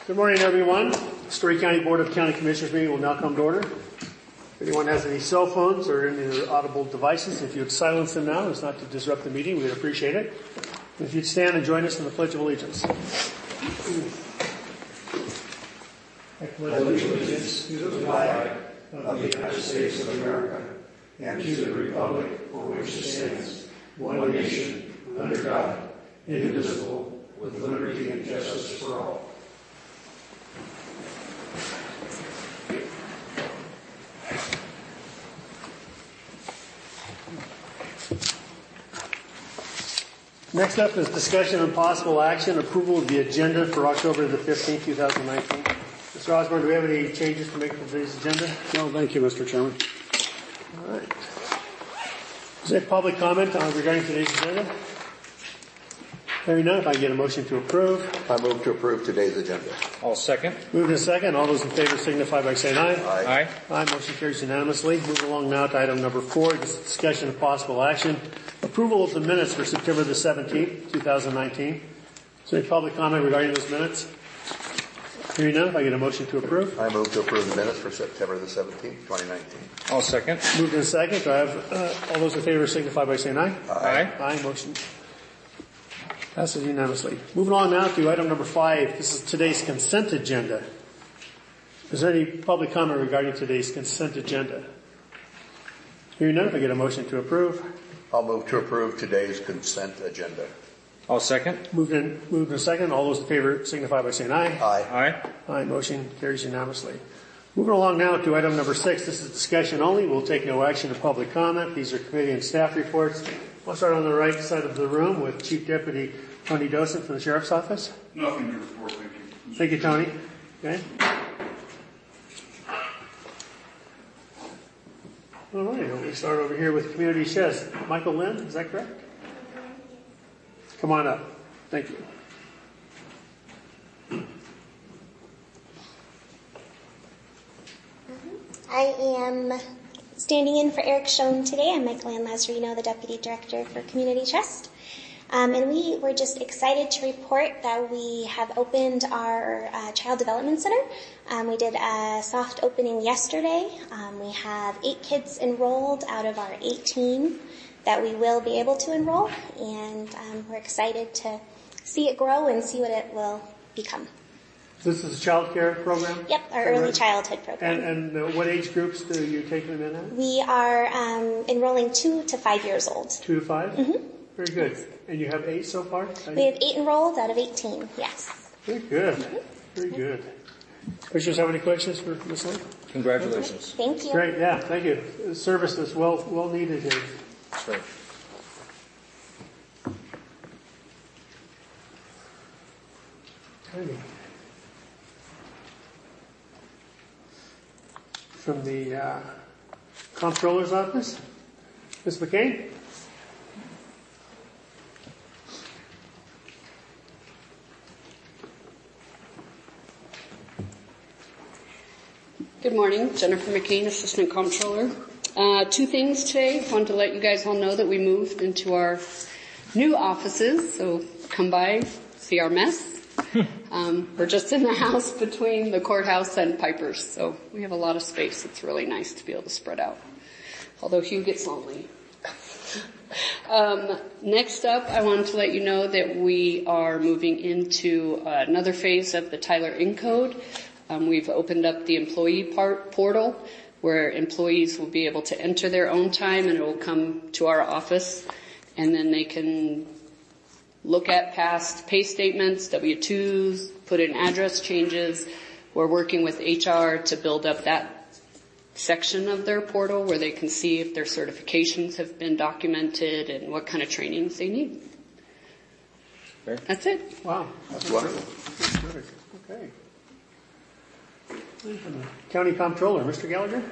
Good morning, everyone. The Story County Board of County Commissioners meeting will now come to order. If anyone has any cell phones or any audible devices, if you would silence them now, it's not to disrupt the meeting, we'd appreciate it. If you'd stand and join us in the Pledge of Allegiance. I pledge allegiance to the flag of the United States of America and to the republic for which it stands, one nation, under God, indivisible, with liberty and justice for all. Next up is discussion and possible action, approval of the agenda for October the 15th, 2019. Mr. Osborne, do we have any changes to make to today's agenda? No, thank you, Mr. Chairman. All right. Is there public comment regarding today's agenda? Hearing none, if I get a motion to approve. I move to approve today's agenda. I'll second. Moved and second. All those in favor signify by saying aye. Aye. Aye. Motion carries unanimously. Move along now to item number 4, discussion of possible action. Approval of the minutes for September the 17th, 2019. Is there any public comment regarding those minutes? Hearing none, if I get a motion to approve. I move to approve the minutes for September the 17th, 2019. I'll second. Moved and second. Do I have all those in favor signify by saying aye. Aye. Aye. Motion passes unanimously. Moving on now to item number 5. This is today's consent agenda. Is there any public comment regarding today's consent agenda? Hearing none, if I get a motion to approve. I'll move to approve today's consent agenda. I'll second. Moved in second. All those in favor signify by saying aye. Aye. Aye. Aye. Motion carries unanimously. Moving along now to item number 6. This is discussion only. We'll take no action to public comment. These are committee and staff reports. I'll start on the right side of the room with Chief Deputy Tony Dosen from the Sheriff's Office. Nothing to report, thank you. Thank you, Tony. Okay. All right. We start over here with Community Chest. Michael Lynn, is that correct? Come on up. Thank you. I am standing in for Eric Schoen today. I'm Michael Ann Lazarino, the Deputy Director for Community Chest. And we were just excited to report that we have opened our Child Development Center. We did a soft opening yesterday. We have 8 kids enrolled out of our 18 that we will be able to enroll. And we're excited to see it grow and see what it will become. This is a child care program? Yep, our early childhood program. And what age groups do you take them in at? We are enrolling 2 to 5 years old. 2 to 5? Mm-hmm. Very good. And you have 8 so far? We have 8 enrolled out of 18, yes. Very good. Very good. Commissioners have any questions for Ms. Lynn? Congratulations. Thank you. Great, yeah, thank you. The service is well needed here. That's right. Okay. From the Comptroller's Office, Ms. McCain? Good morning, Jennifer McCain, Assistant Comptroller. 2 things today. Wanted to let you guys all know that we moved into our new offices, so come by, see our mess. We're just in the house between the courthouse and Piper's, so we have a lot of space. It's really nice to be able to spread out, although Hugh gets lonely. Next up, I wanted to let you know that we are moving into another phase of the Tyler Encode. We've opened up the employee portal where employees will be able to enter their own time and it will come to our office and then they can look at past pay statements, W-2s, put in address changes. We're working with HR to build up that section of their portal where they can see if their certifications have been documented and what kind of trainings they need. That's it. Wow. That's wonderful. That's terrific. Okay. County Comptroller, Mr. Gallagher?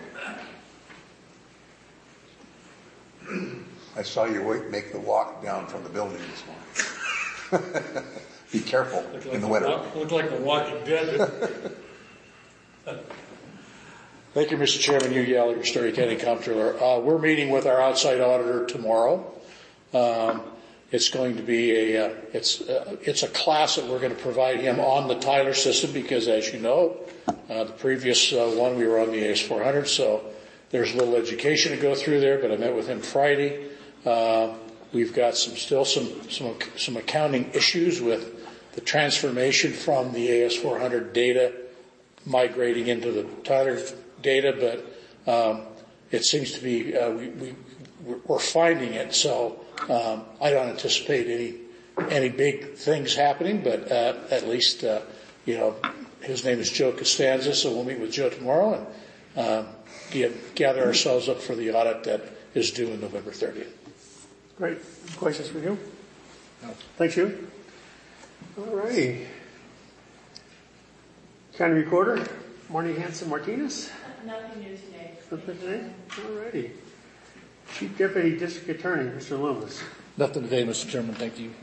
I saw you make the walk down from the building this morning. Be careful in the winter. Looked like The Walking Dead. Thank you, Mr. Chairman. Hugh Gallagher, Story County Comptroller. We're meeting with our outside auditor tomorrow. It's going to be it's a class that we're going to provide him on the Tyler system because, as you know, the previous one we were on the AS400, so there's a little education to go through there. But I met with him Friday. We've got some accounting issues with the transformation from the AS400 data migrating into the Tyler data, but it seems to be we're finding it. So I don't anticipate any big things happening, but at least his name is Joe Costanza, so we'll meet with Joe tomorrow and gather ourselves up for the audit that is due on November 30th. Great. Questions for you? No. Thanks, you. All righty. County Recorder, Marnie Hanson-Martinez. Nothing new today. Nothing today? All righty. Chief Deputy District Attorney, Mr. Loomis. Nothing today, Mr. Chairman. Thank you.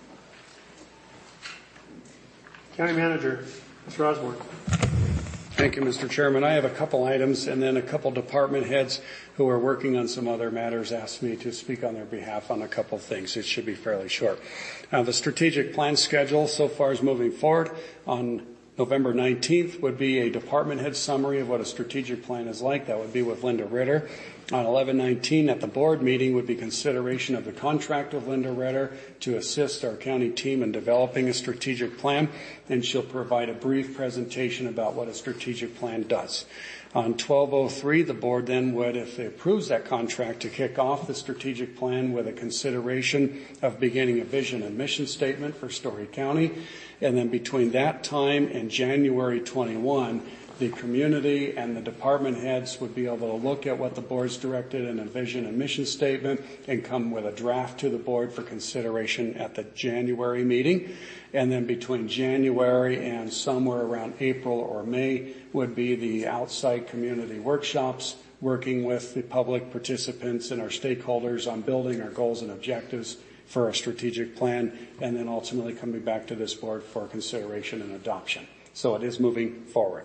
County Manager, Mr. Osborne. Thank you, Mr. Chairman. I have a couple items, and then a couple department heads who are working on some other matters asked me to speak on their behalf on a couple things. It should be fairly short. The strategic plan schedule so far is moving forward. On November 19th would be a department head summary of what a strategic plan is like. That would be with Linda Ritter. On 11/19 at the board meeting would be consideration of the contract with Linda Ritter to assist our county team in developing a strategic plan, and she'll provide a brief presentation about what a strategic plan does. On 12/03, the board then would, if it approves that contract, to kick off the strategic plan with a consideration of beginning a vision and mission statement for Story County. And then between that time and January 21, the community and the department heads would be able to look at what the board's directed in a vision and mission statement and come with a draft to the board for consideration at the January meeting. And then between January and somewhere around April or May would be the outside community workshops, working with the public participants and our stakeholders on building our goals and objectives for a strategic plan, and then ultimately coming back to this board for consideration and adoption. So it is moving forward.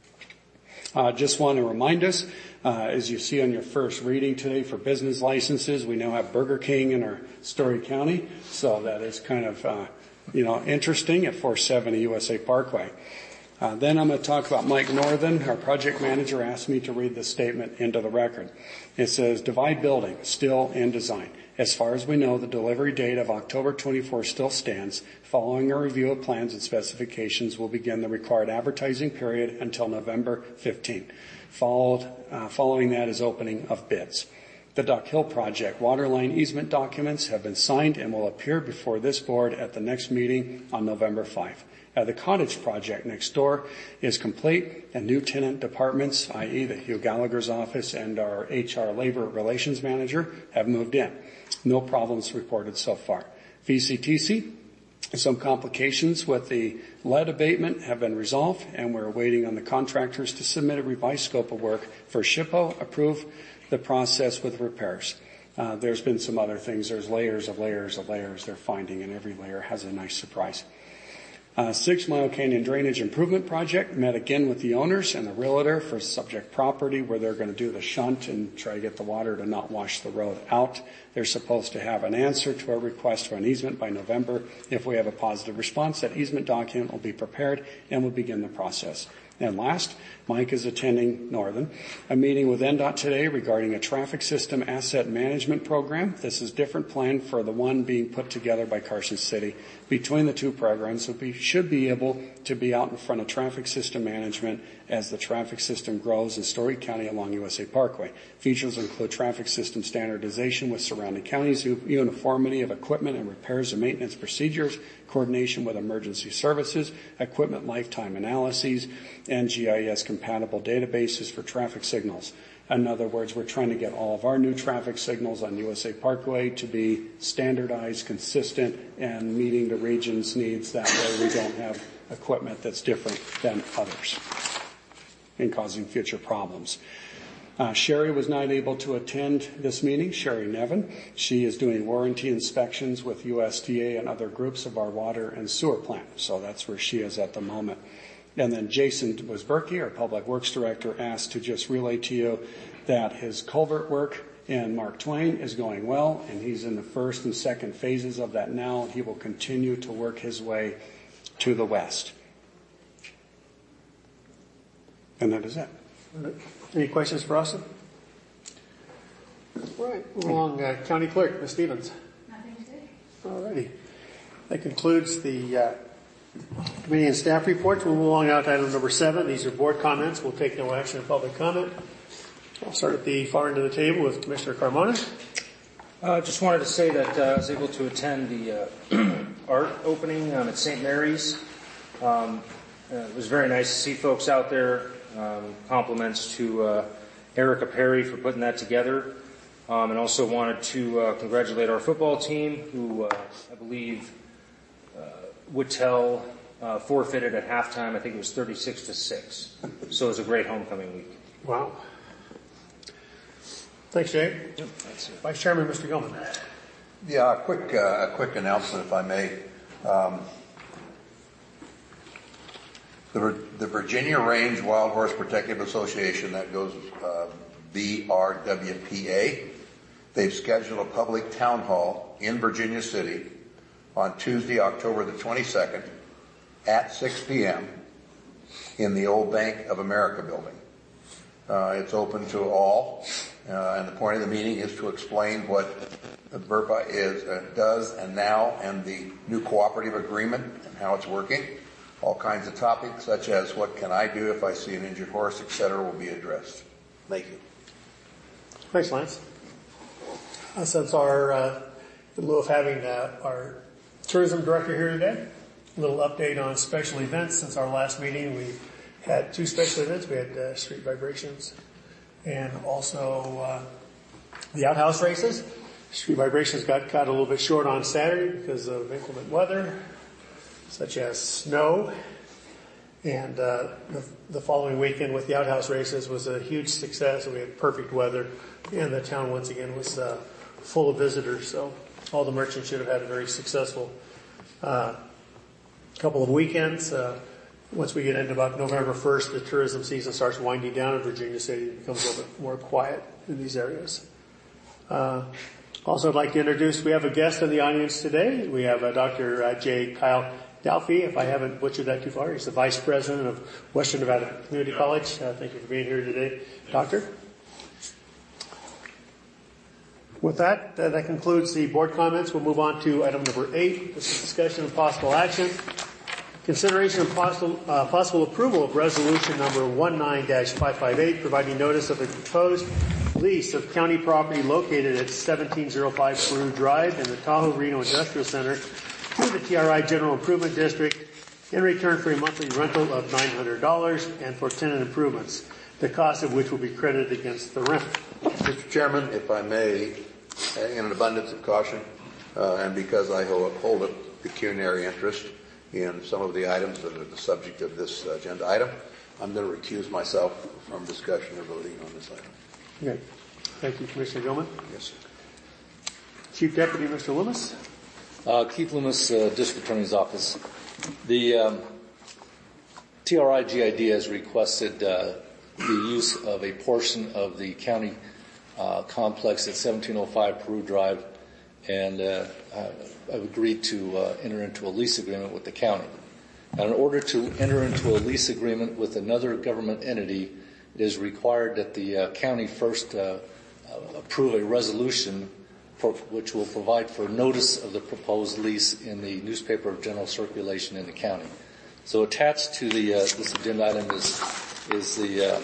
Just want to remind us, as you see on your first reading today for business licenses, we now have Burger King in our Story County, so that is kind of interesting at 470 USA Parkway. Then I'm going to talk about Mike Northern. Our project manager asked me to read this statement into the record. It says, Divide Building, still in design. As far as we know, the delivery date of October 24 still stands. Following a review of plans and specifications, we'll begin the required advertising period until November 15. Following that is opening of bids. The Duck Hill Project waterline easement documents have been signed and will appear before this board at the next meeting on November 5. The cottage project next door is complete, and new tenant departments, i.e. the Hugh Gallagher's office and our HR labor relations manager, have moved in. No problems reported so far. VCTC, some complications with the lead abatement have been resolved, and we're waiting on the contractors to submit a revised scope of work for SHPO, approve the process with repairs. There's been some other things. There's layers of layers of layers they're finding, and every layer has a nice surprise. 6 Mile Canyon Drainage Improvement Project met again with the owners and the realtor for subject property where they're going to do the shunt and try to get the water to not wash the road out. They're supposed to have an answer to our request for an easement by November. If we have a positive response, that easement document will be prepared and we'll begin the process. And last, Mike is attending Northern, a meeting with NDOT today regarding a traffic system asset management program. This is different plan for the one being put together by Carson City. Between the two programs, we should be able to be out in front of traffic system management as the traffic system grows in Story County along USA Parkway. Features include traffic system standardization with surrounding counties, uniformity of equipment and repairs and maintenance procedures, coordination with emergency services, equipment lifetime analyses, and GIS-compatible databases for traffic signals. In other words, we're trying to get all of our new traffic signals on USA Parkway to be standardized, consistent, and meeting the region's needs. That way we don't have equipment that's different than others and causing future problems. Sherry was not able to attend this meeting, Sherry Nevin. She is doing warranty inspections with USDA and other groups of our water and sewer plant. So that's where she is at the moment. And then Jason Wasberky, our Public Works Director, asked to just relay to you that his culvert work in Mark Twain is going well, and he's in the first and second phases of that now. He will continue to work his way to the west. And that is it. Any questions for Austin? All right, move along. County Clerk, Ms. Stevens. Nothing today. All righty. That concludes the committee and staff reports. We'll move along now to item number 7. These are board comments. We'll take no action in public comment. I'll start at the far end of the table with Commissioner Carmona. Just wanted to say that I was able to attend the art opening at St. Mary's. It was very nice to see folks out there. Compliments to Erica Perry for putting that together. And also wanted to congratulate our football team, who I believe Whitell forfeited at halftime. I think it was 36-6. So it was a great homecoming week. Wow. Thanks, Jay. Yep, that's it. Vice Chairman, Mr. Gilman. Yeah, a quick announcement, if I may. The Virginia Range Wild Horse Protective Association, that goes VRWPA, they've scheduled a public town hall in Virginia City on Tuesday, October the 22nd at 6 p.m. in the old Bank of America building. It's open to all, and the point of the meeting is to explain what VRPA does and now, and the new cooperative agreement and how it's working. All kinds of topics, such as what can I do if I see an injured horse, etc., will be addressed. Thank you. Thanks, Lance. Since in lieu of having our tourism director here today, a little update on special events. Since our last meeting, we had 2 special events. We had Street Vibrations and also the outhouse races. Street Vibrations got cut a little bit short on Saturday because of inclement weather, such as snow, and the following weekend with the outhouse races was a huge success. We had perfect weather, and the town once again was full of visitors, so all the merchants should have had a very successful couple of weekends. Once we get into about November 1st, the tourism season starts winding down in Virginia City. It becomes a little bit more quiet in these areas. Also, I'd like to introduce, we have a guest in the audience today. We have Dr. J. Kyle Dalfie, if I haven't butchered that too far. He's the Vice President of Western Nevada Community College. Thank you for being here today, Doctor. With that, that concludes the board comments. We'll move on to item number 8. This is discussion of possible action. Consideration of possible approval of resolution number 19-558, providing notice of a proposed lease of county property located at 1705 Peru Drive in the Tahoe Reno Industrial Center to the TRI General Improvement District in return for a monthly rental of $900 and for tenant improvements, the cost of which will be credited against the rent. Mr. Chairman, if I may, in an abundance of caution, and because I hold a pecuniary interest in some of the items that are the subject of this agenda item, I'm going to recuse myself from discussion or voting on this item. Okay. Thank you, Commissioner Gilman. Yes, sir. Chief Deputy, Mr. Loomis. Keith Loomis, District Attorney's Office. The TRI GID has requested the use of a portion of the county complex at 1705 Peru Drive, and I've agreed to enter into a lease agreement with the county. Now, in order to enter into a lease agreement with another government entity, it is required that the county first approve a resolution which will provide for notice of the proposed lease in the newspaper of general circulation in the county. So attached to this agenda item is the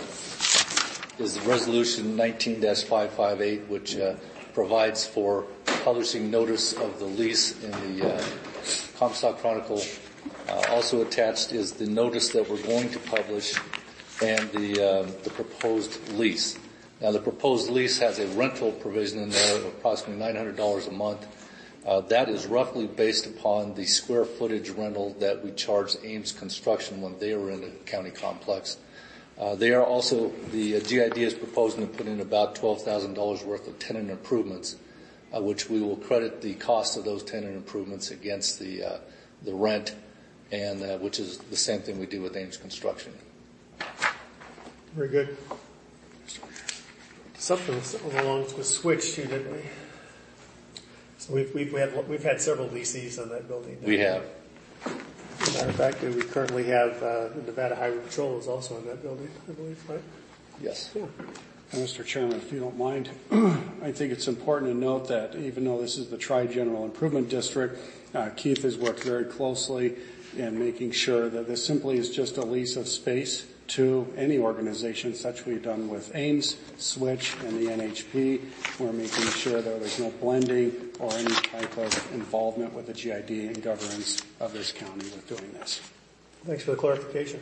resolution 19-558, which provides for publishing notice of the lease in the Comstock Chronicle. Also attached is the notice that we're going to publish and the proposed lease. Now, the proposed lease has a rental provision in there of approximately $900 a month. That is roughly based upon the square footage rental that we charged Ames Construction when they were in the county complex. They are also, the GID is proposing to put in about $12,000 worth of tenant improvements, which we will credit the cost of those tenant improvements against the rent, and which is the same thing we do with Ames Construction. Very good. something along with Switch too, didn't we? So we've had several leases on that building. We have. As a matter of fact, we currently have the Nevada Highway Patrol is also in that building, I believe, right? Yes. Yeah. Mr. Chairman, if you don't mind, I think it's important to note that even though this is the Tri-General Improvement District, Keith has worked very closely in making sure that this simply is just a lease of space to any organization, such we've done with Ames, Switch, and the NHP. We're making sure that there's no blending or any type of involvement with the GID and governance of this county with doing this. Thanks for the clarification.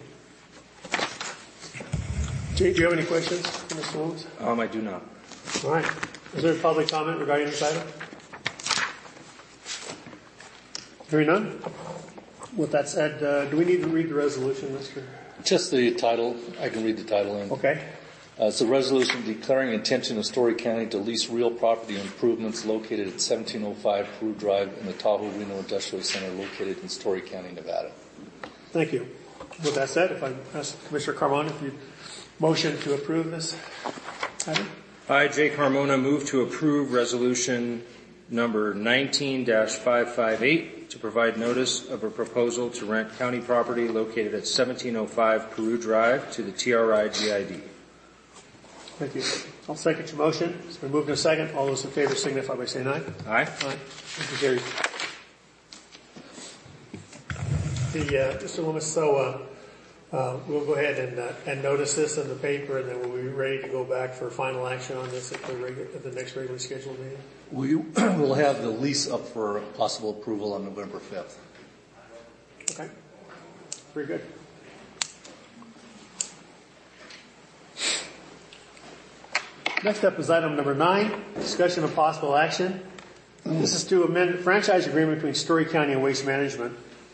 Jay, do you have any questions for Mr. Williams? I do not. All right. Is there a public comment regarding this item? Hearing none? With that said, do we need to read the resolution, Mr.? Just the title. I can read the title. Okay. It's a resolution declaring intention of Story County to lease real property improvements located at 1705 Peru Drive in the Tahoe Reno Industrial Center located in Story County, Nevada. Thank you. With that said, if I ask Commissioner Carmona if you motion to approve this item. I, Jay Carmona, move to approve resolution number 19-558 to provide notice of a proposal to rent county property located at 1705 Peru Drive to the TRI GID. Thank you. I'll second your motion. It's been moved in a second. All those in favor signify by saying aye. Aye. Aye. Motion carries. Mr. Loomis, so we'll go ahead and notice this in the paper, and then we'll be ready to go back for final action on this at the next regularly scheduled meeting. We will have the lease up for possible approval on November 5th. Okay. Very good. Next up is item number 9, discussion of possible action. This is to amend the franchise agreement between Story County and Waste Management.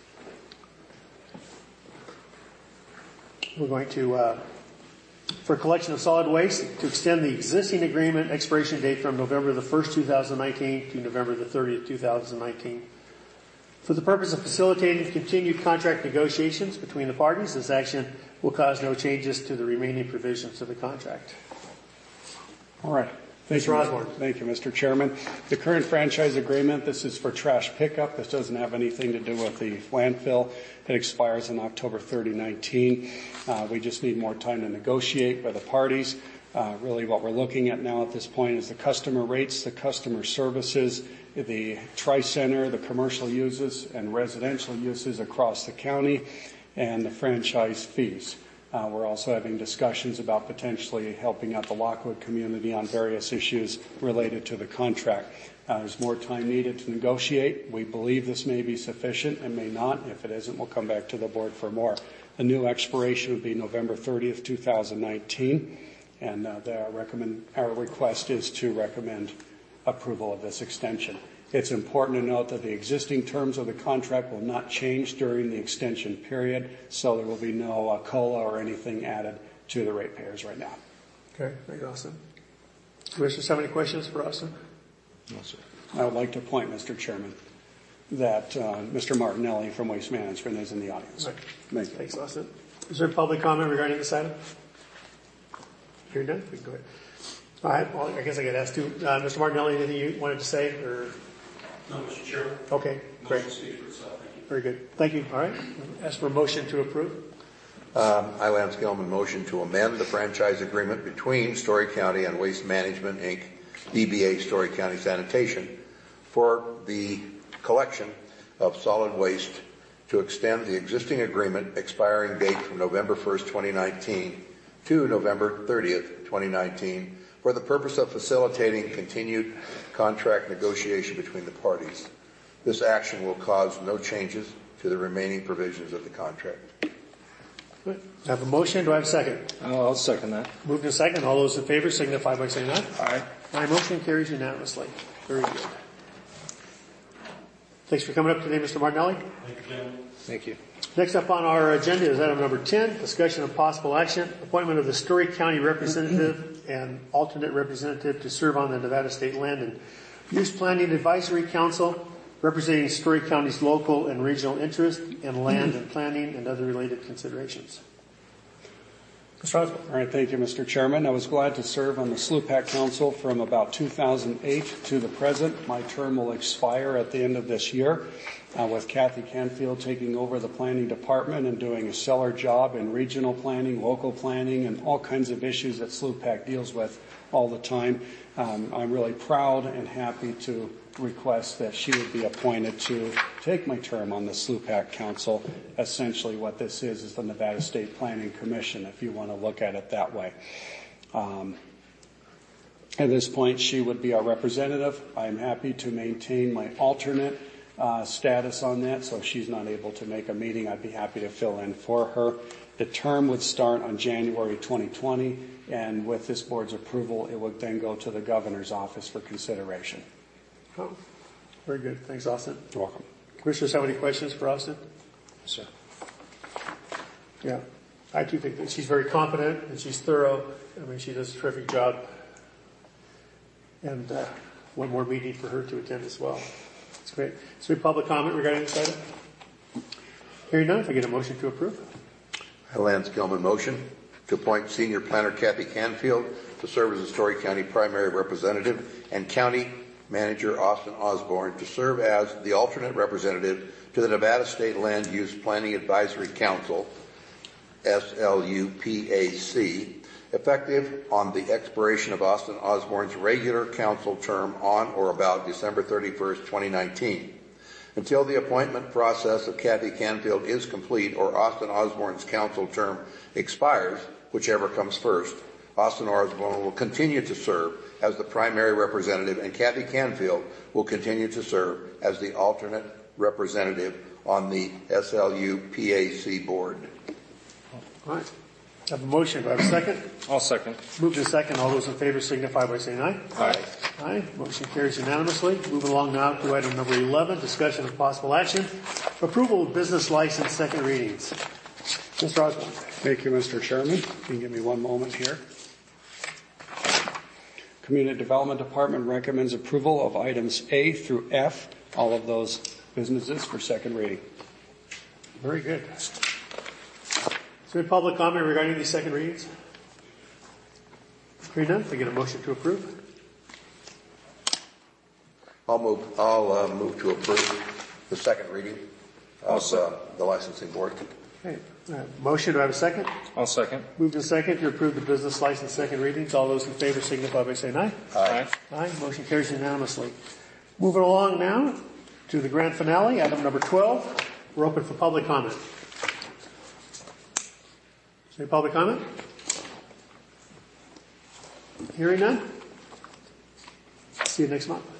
We're going to, for collection of solid waste, to extend the existing agreement expiration date from November the 1st, 2019 to November the 30th, 2019. For the purpose of facilitating continued contract negotiations between the parties, this action will cause no changes to the remaining provisions of the contract. All right. Mr. Osborne. Thank you, Mr. Chairman. The current franchise agreement, this is for trash pickup. This doesn't have anything to do with the landfill. It expires on October 30, 2019. We just need more time to negotiate with the parties. Really what we're looking at now at this point is the customer rates, the customer services, the Tri-Center, the commercial uses and residential uses across the county, and the franchise fees. We're also having discussions about potentially helping out the Lockwood community on various issues related to the contract. There's more time needed to negotiate. We believe this may be sufficient and may not. If it isn't, we'll come back to the board for more. The new expiration would be November 30th, 2019, and our request is to recommend approval of this extension. It's important to note that the existing terms of the contract will not change during the extension period, so there will be no COLA or anything added to the ratepayers right now. Okay, thank you, Austin. Commissioners have any questions for Austin? No, sir. I would like to point, Mr. Chairman, that Mr. Martinelli from Waste Management is in the audience. Right. Thank you. Thanks, Austin. Is there public comment regarding this item? Hearing none, we can go ahead. All right, well, I guess I get asked too. Mr. Martinelli, anything you wanted to say? Or? No, Mr. Chairman. Okay, great. Very good. Thank you. All right. Ask for a motion to approve. I, Lance Gilman, motion to amend the franchise agreement between Story County and Waste Management, Inc., DBA Story County Sanitation, for the collection of solid waste to extend the existing agreement expiring date from November 1st, 2019 to November 30th, 2019, for the purpose of facilitating continued contract negotiation between the parties. This action will cause no changes to the remaining provisions of the contract. Good. I have a motion. Do I have a second? I'll second that. Moved in second. All those in favor signify by saying aye. Aye. My motion carries unanimously. Very good. Thanks for coming up today, Mr. Martinelli. Thank you, gentlemen. Thank you. Next up on our agenda is item number 10, discussion of possible action, appointment of the Story County representative and alternate representative to serve on the Nevada State Land and Use Planning Advisory Council, representing Story County's local and regional interest in land and planning and other related considerations. Mr. Osborne. All right, thank you, Mr. Chairman. I was glad to serve on the SLUPAC Council from about 2008 to the present. My term will expire at the end of this year, with Kathy Canfield taking over the planning department and doing a stellar job in regional planning, local planning, and all kinds of issues that SLUPAC deals with all the time. I'm really proud and happy to request that she would be appointed to take my term on the SLUPAC Council. Essentially what this is the Nevada State Planning Commission, if you want to look at it that way. At this point, she would be our representative. I'm happy to maintain my alternate status on that, so if she's not able to make a meeting, I'd be happy to fill in for her. The term would start on January 2020, and with this board's approval, it would then go to the governor's office for consideration. Oh, very good. Thanks, Austin. You're welcome. Commissioners have any questions for Austin? Yes, sir. Yeah. I do think that she's very competent and she's thorough. I mean, she does a terrific job. And one more meeting for her to attend as well. That's great. Is there public comment regarding this item? Hearing none, if I get a motion to approve. Lance Gilman motion to appoint Senior Planner Kathy Canfield to serve as the Story County Primary Representative and County Manager Austin Osborne to serve as the alternate representative to the Nevada State Land Use Planning Advisory Council, SLUPAC, effective on the expiration of Austin Osborne's regular council term on or about December 31st, 2019. Until the appointment process of Kathy Canfield is complete or Austin Osborne's council term expires, whichever comes first, Austin Osborne will continue to serve as the primary representative and Kathy Canfield will continue to serve as the alternate representative on the SLUPAC board. All right. I have a motion. Do I have a second? I'll second. Move to second. All those in favor signify by saying aye. Aye. Aye. Motion carries unanimously. Moving along now to item number 11, discussion of possible action. Approval of business license, second readings. Mr. Osborne. Thank you, Mr. Chairman. Can you give me one moment here? Community Development Department recommends approval of items A through F, all of those businesses for second reading. Very good. Is there any public comment regarding these second readings? Hearing none, if I get a motion to approve. I'll move to approve the second reading of the licensing board. Okay. Motion, do I have a second? I'll second. Moved and second to approve the business license second readings. All those in favor signify by saying aye. Aye. Aye. Motion carries unanimously. Moving along now to the grand finale, item number 12. We're open for public comment. Is there any public comment? Hearing none? See you next month.